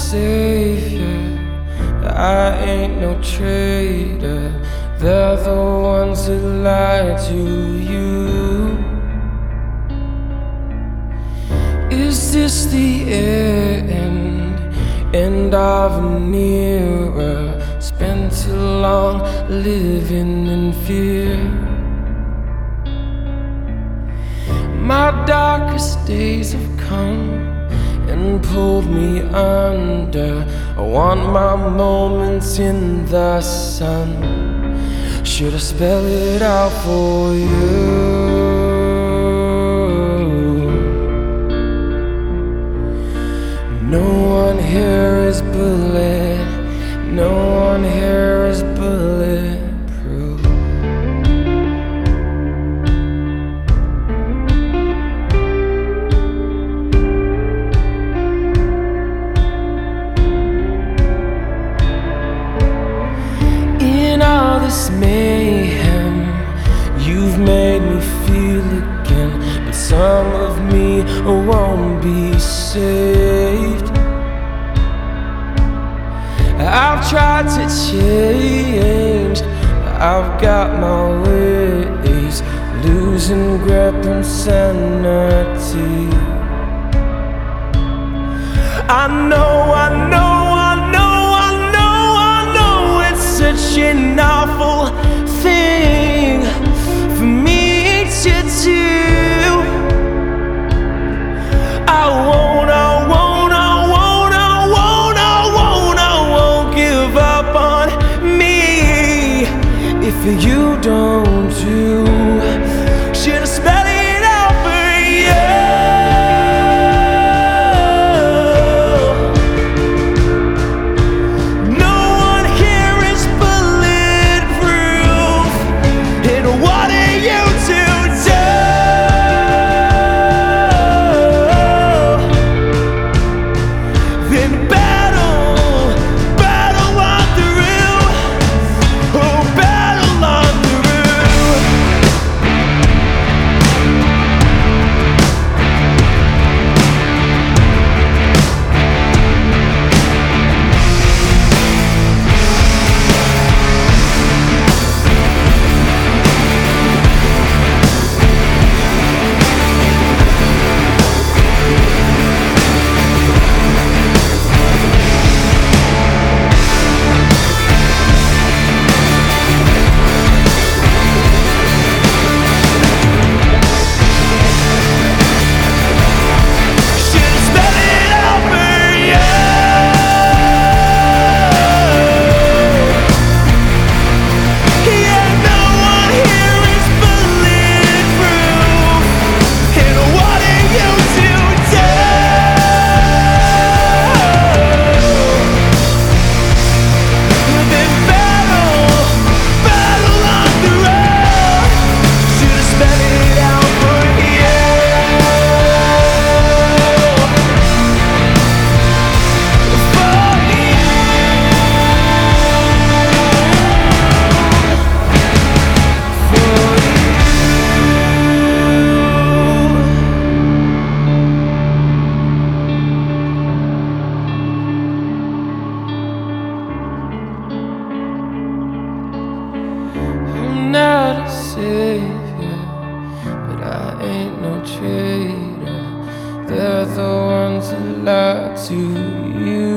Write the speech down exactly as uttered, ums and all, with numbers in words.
savior, I ain't no traitor. They're the ones that lie to you. Is this the end, end of an era spent too long living in fear? My darkest days have come and pulled me under. I want my moments in the sun. Should I spell it out for you? No one here is bullet, no one here is bulletproof. In all this mayhem, you've made me feel again, but some of me won't be saved. I've tried to change, I've got my ways, losing grip and sanity. I know, I know, I know, I know, I know it's such an awful thing for me to do. I won't, I won't, I won't, I won't, I won't, I won't give up on me if you don't do. Should I spell it out for you? No one here is bulletproof, and what are you to do? Then battle, battle on through, oh battle on through. I'm not a savior, but I ain't no traitor. They're the ones that lie to you.